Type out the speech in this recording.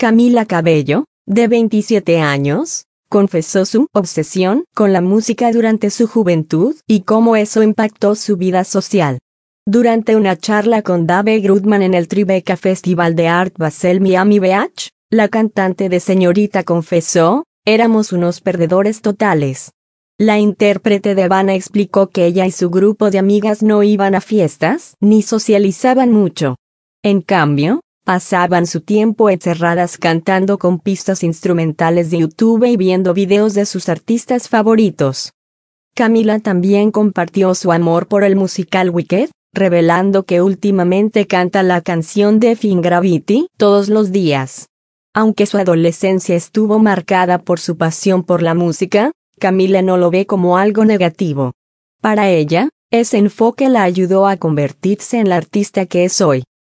Camila Cabello, de 27 años, confesó su obsesión con la música durante su juventud y cómo eso impactó su vida social. Durante una charla con Dave Grudman en el Tribeca Festival de Art Basel Miami Beach, la cantante de Señorita confesó: "Éramos unos perdedores totales". La intérprete de Havana explicó que ella y su grupo de amigas no iban a fiestas ni socializaban mucho. En cambio, pasaban su tiempo encerradas cantando con pistas instrumentales de YouTube y viendo videos de sus artistas favoritos. Camila también compartió su amor por el musical Wicked, revelando que últimamente canta la canción de Fin Gravity todos los días. Aunque su adolescencia estuvo marcada por su pasión por la música, Camila no lo ve como algo negativo. Para ella, ese enfoque la ayudó a convertirse en la artista que es hoy.